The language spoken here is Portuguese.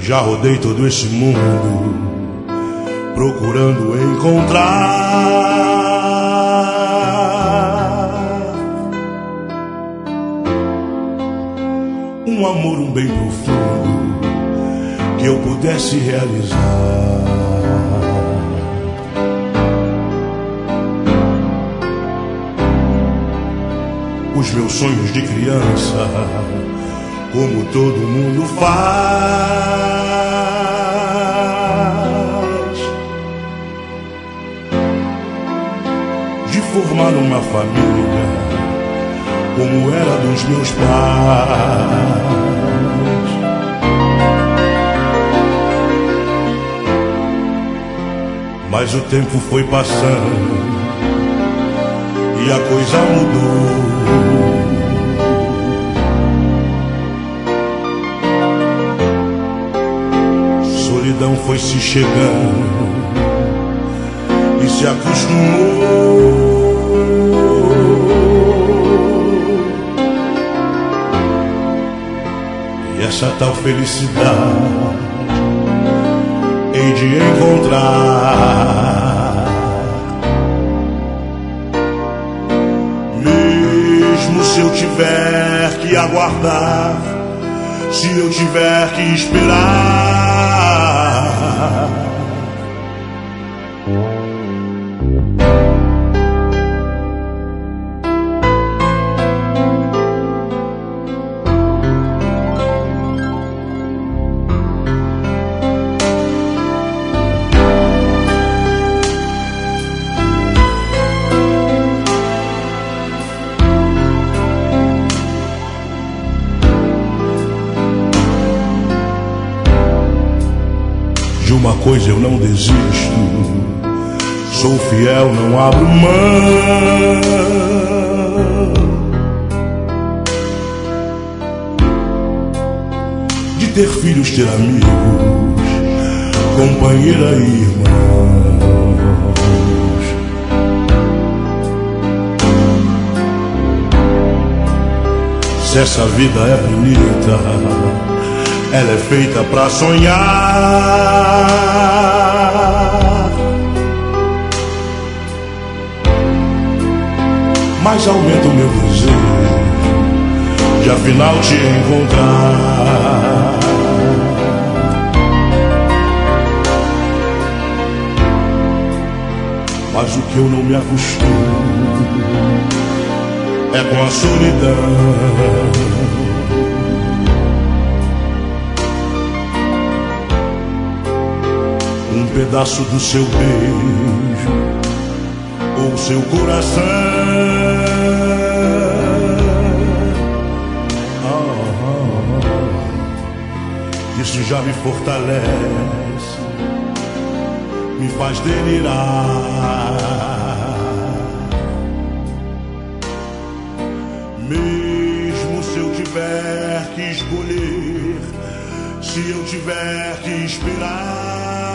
Já rodei todo esse mundo procurando encontrar um amor, um bem profundo que eu pudesse realizar. Os meus sonhos de criança, como todo mundo faz, de formar uma família como era dos meus pais. Mas o tempo foi passando e a coisa mudou. Solidão foi se chegando e se acostumou. E essa tal felicidade hei de encontrar, mesmo se eu tiver que aguardar, se eu tiver que esperar. De uma coisa eu não desisto, sou fiel, não abro mão de ter filhos, ter amigos, companheira e irmãos. Se essa vida é bonita, ela é feita pra sonhar. Mas aumenta o meu desejo de afinal te encontrar. Mas o que eu não me acostumo é com a solidão. Um pedaço do seu beijo ou seu coração, isso já me fortalece, me faz delirar. Mesmo se eu tiver que escolher, se eu tiver que esperar,